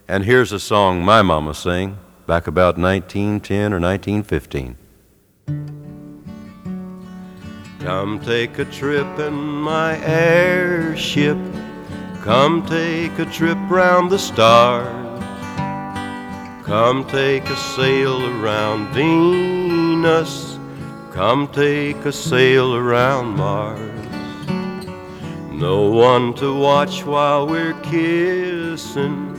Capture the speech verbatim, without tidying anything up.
And here's a song my mama sang back about nineteen ten or nineteen fifteen. Come take a trip in my airship, come take a trip round the stars, come take a sail around Venus, come take a sail around Mars. No one to watch while we're kissing,